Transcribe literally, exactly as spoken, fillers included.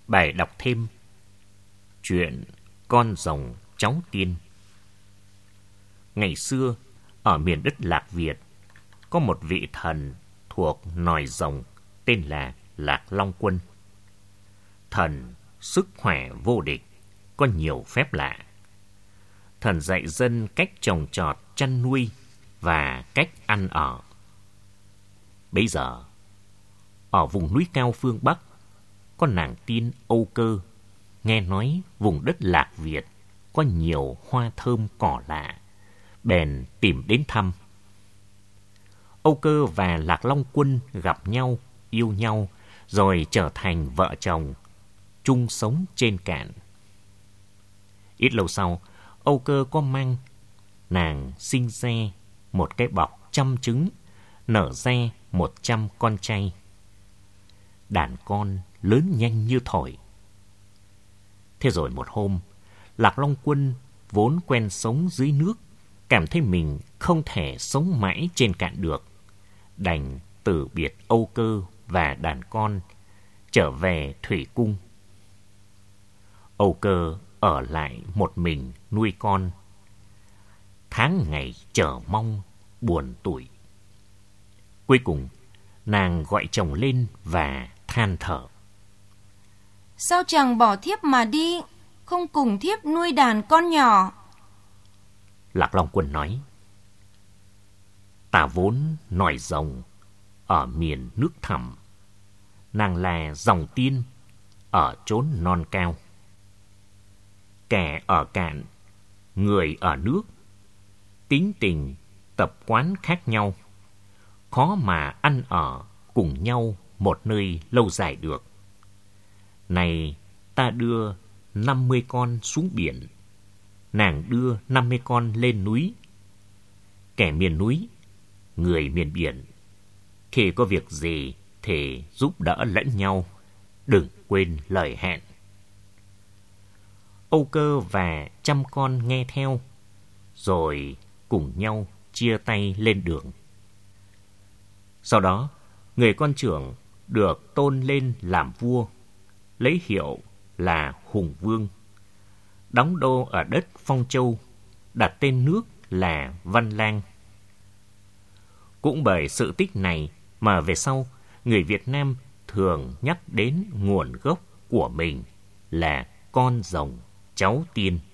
Bài đọc thêm chuyện Con rồng cháu tiên. Ngày xưa, ở miền đất Lạc Việt, có một vị thần thuộc nòi rồng tên là Lạc Long Quân. Thần sức khỏe vô địch, có nhiều phép lạ. Thần dạy dân cách trồng trọt, chăn nuôi và cách ăn ở. Bây giờ, ở vùng núi cao phương Bắc, có nàng tiên Âu Cơ nghe nói vùng đất Lạc Việt có nhiều hoa thơm cỏ lạ, bèn tìm đến thăm. Âu Cơ và Lạc Long Quân gặp nhau, yêu nhau, rồi trở thành vợ chồng, chung sống trên cạn. Ít lâu sau, Âu Cơ có mang, nàng sinh ra một cái bọc trăm trứng, nở ra một trăm con trai. Đàn con lớn nhanh như thổi. Thế rồi một hôm, Lạc Long Quân vốn quen sống dưới nước, cảm thấy mình không thể sống mãi trên cạn được, đành từ biệt Âu Cơ và đàn con, trở về thủy cung. Âu Cơ ở lại một mình nuôi con, tháng ngày chờ mong buồn tủi. Cuối cùng, nàng gọi chồng lên và than thở: Sao chàng bỏ thiếp mà đi, không cùng thiếp nuôi đàn con nhỏ? Lạc Long Quân nói: Ta vốn nòi rồng ở miền nước thẳm, nàng là dòng tiên ở chốn non cao. Kẻ ở cạn, người ở nước, tính tình, tập quán khác nhau, khó mà ăn ở cùng nhau một nơi lâu dài được. Này, ta đưa năm mươi con xuống biển, nàng đưa năm mươi con lên núi. Kẻ miền núi, người miền biển, khi có việc gì thì giúp đỡ lẫn nhau, đừng quên lời hẹn. Âu Cơ và trăm con nghe theo, rồi cùng nhau chia tay lên đường. Sau đó, người con trưởng được tôn lên làm vua, lấy hiệu là Hùng Vương, đóng đô ở đất Phong Châu, đặt tên nước là Văn Lang. Cũng bởi sự tích này mà về sau, người Việt Nam thường nhắc đến nguồn gốc của mình là con rồng cháu tiên.